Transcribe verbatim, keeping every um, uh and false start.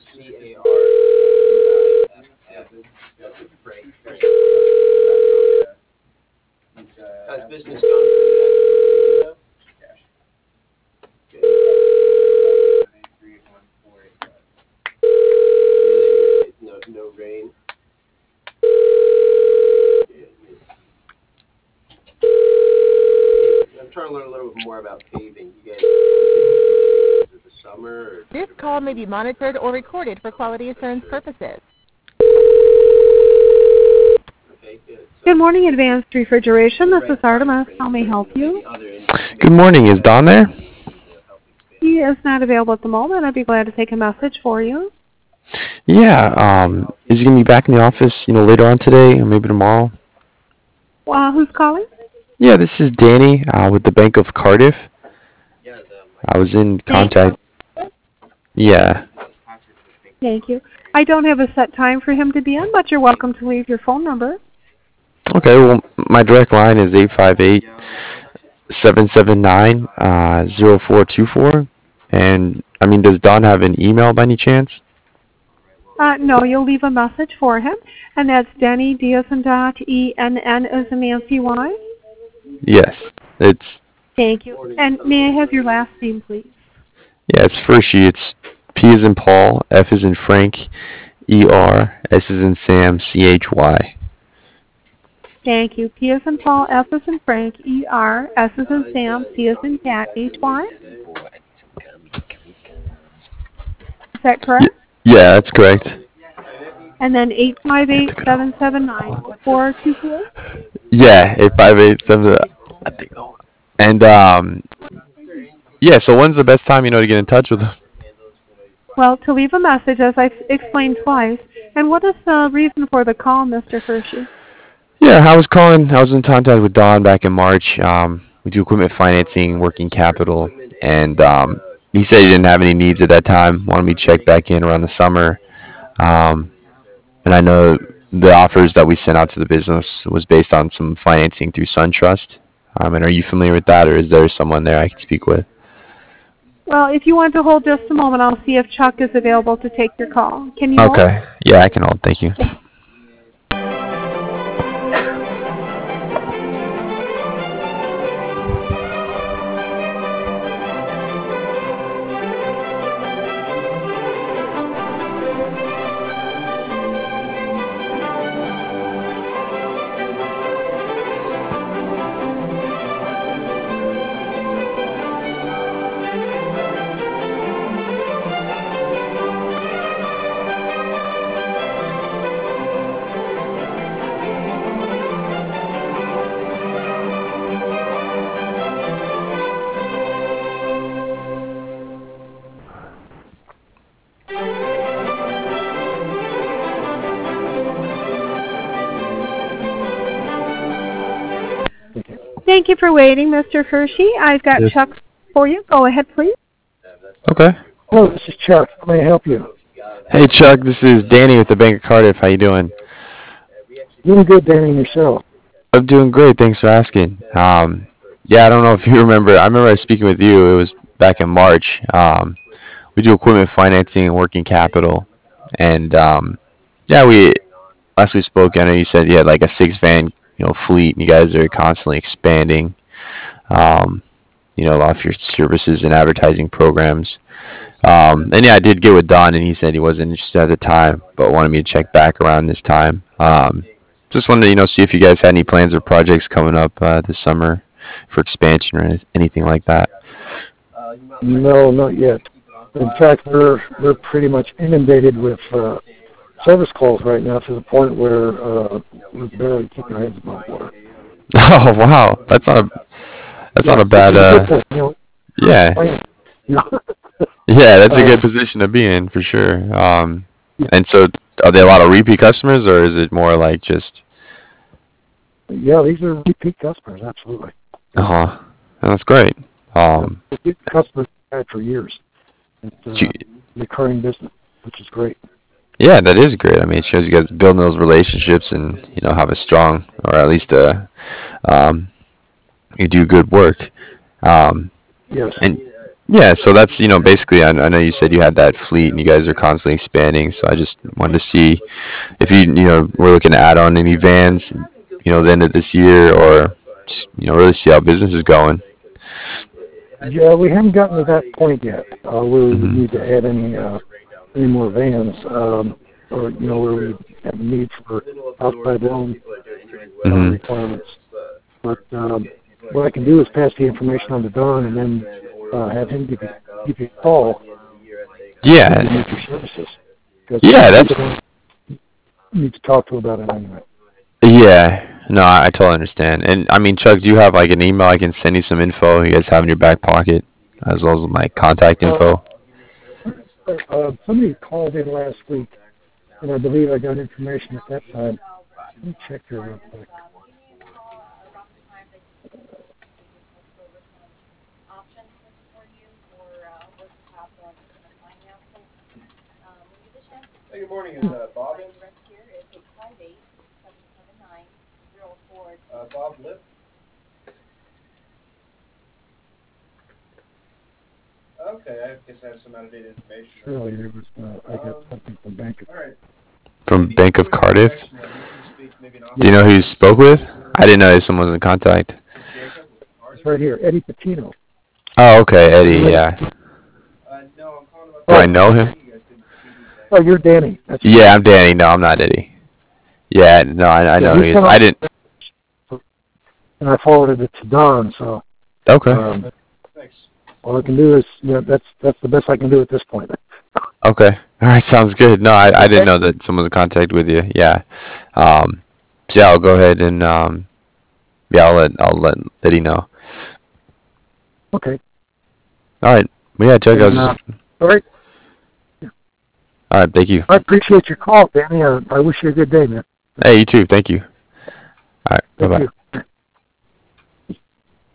How's business going? No, no rain. I'm trying to learn a little bit more about paving. You guys, is it the summer? Or This call may be monitored or recorded for quality assurance purposes. okay, good. So, Good morning, Advanced Refrigeration. This is Artemis. How may I help you? Good morning. Is Don there? He is not available at the moment. I'd be glad to take a message for you. Yeah. Um, is he gonna be back in the office, you know, later on today or maybe tomorrow? Uh, who's calling? Yeah, this is Danny uh, with the Bank of Cardiff. I was in contact. Yeah. Thank you. I don't have a set time for him to be in, but you're welcome to leave your phone number. Okay. Well, my direct line is eight five eight seven seven nine zero four two four. And I mean, does Don have an email by any chance? Uh, no, you'll leave a message for him, and that's Denny, D as in dot, E N N as in Nancy Y. Yes. It's Thank you. And may I have your last name, please? yeah. It's Fershi. It's P as in Paul, F as in Frank, E R, S as in Sam, C H Y. Thank you. P as in Paul, F as in Frank, E R, S as in Sam, C as in Cat, H Y. Is that correct? Y- yeah, that's correct. And then eight five eight seven seven nine four two four. Yeah, eight five eight seven. I think. And um, yeah. So when's the best time, you know, to get in touch with them? Well, to leave a message, as I explained twice. And what is the reason for the call, Mister Hershey? Yeah, I was calling. I was in contact with Don back in March. Um, we do equipment financing, working capital, and um, he said he didn't have any needs at that time. Wanted me to check back in around the summer. Um, and I know the offers that we sent out to the business was based on some financing through SunTrust. Um, and are you familiar with that, or is there someone there I could speak with? Well, if you want to hold just a moment, I'll see if Chuck is available to take your call. Can you hold? Okay. Yeah, I can hold. Thank you. Thank you for waiting, Mister Hershey. I've got Yes. Chuck for you. Go ahead, please. Okay. Hello, this is Chuck. How may I help you? Hey, Chuck. This is Danny with the Bank of Cardiff. How you doing? Doing good, Danny, and yourself. I'm doing great. Thanks for asking. Um, yeah, I don't know if you remember. I remember I was speaking with you. It was back in March. Um, we do equipment financing and working capital, and um, yeah, we last we spoke. I know you said you had like a six van, you know, fleet, and you guys are constantly expanding. Um, you know, off your services and advertising programs. Um, and yeah, I did get with Don, and he said he wasn't interested at the time, but wanted me to check back around this time. Um, just wanted to, you know, see if you guys had any plans or projects coming up uh, this summer for expansion or anything like that. No, not yet. In fact, we're we're pretty much inundated with uh, service calls right now to the point where uh, we're barely keeping our heads above water. Oh wow, that's not a that's Yeah, not a bad. it's a Uh, good point, you know. yeah, Yeah. yeah, that's a Uh, good position to be in for sure. Um, and so, are they a lot of repeat customers, or is it more like just? Yeah, these are repeat customers, absolutely. Uh huh. That's great. Um, Repeat customers we've had for years. It's uh, gee- recurring business, which is great. Yeah, that is great. I mean, it shows you guys building those relationships and, you know, have a strong, or at least a, um, you do good work. Um, Yes. and Yeah, so that's, you know, basically, I, I know you said you had that fleet and you guys are constantly expanding, so I just wanted to see if you, you know, were looking to add on any vans, you know, the end of this year or, just, you know, really see how business is going. Yeah, we haven't gotten to that point yet, uh, where we would Hmm. need to add any uh, any more vans, um, or you know, where we have a need for outside loan uh, Hmm. requirements. But um, what I can do is pass the information on to Don, and then uh, have him give you give you a call when you need Yeah. your services. Because Yeah, he's that's, the one you need to talk to about it anyway. yeah. No, I, I totally understand. And I mean, Chuck, do you have like an email I can send you some info you guys have in your back pocket, as well as my contact Uh, info? uh, somebody called in last week, and I believe I got information at that time. Let me check here real quick. Hey, good morning. Is uh, Bob in? Uh, Bob Lip? Okay, I guess I have some out-of-date information. Surely there was, uh, I got Um, something from Bank of all right. From Maybe Bank go of ahead and Cardiff? text me. I'm looking to speak maybe an Do you know who you spoke with? I didn't know someone was in contact. This is Jacob. It's right here, Eddie Patino. Oh, okay, Eddie, yeah. Uh, no, I'm calling about Do I the know him? you guys did two weeks back. Oh, you're Danny. That's Yeah, I'm Danny. No, I'm not Eddie. Yeah, no, I, I Yeah, know he who he is. sent I out- didn't. and I forwarded it to Don. So Okay. um, Thanks. all I can do is, you know, that's that's the best I can do at this point. Okay. All right, sounds good. No, I, I didn't know that someone was in contact with you. Yeah. Um, so yeah, I'll go ahead and um, yeah, I'll let I'll let Eddie know. Okay. All right. Well, yeah, Chuck, I was And, uh, just. all right. All right, thank you. I appreciate your call, Danny. I, I wish you a good day, man. Hey, you too. Thank you. All right. Bye Thank bye. you.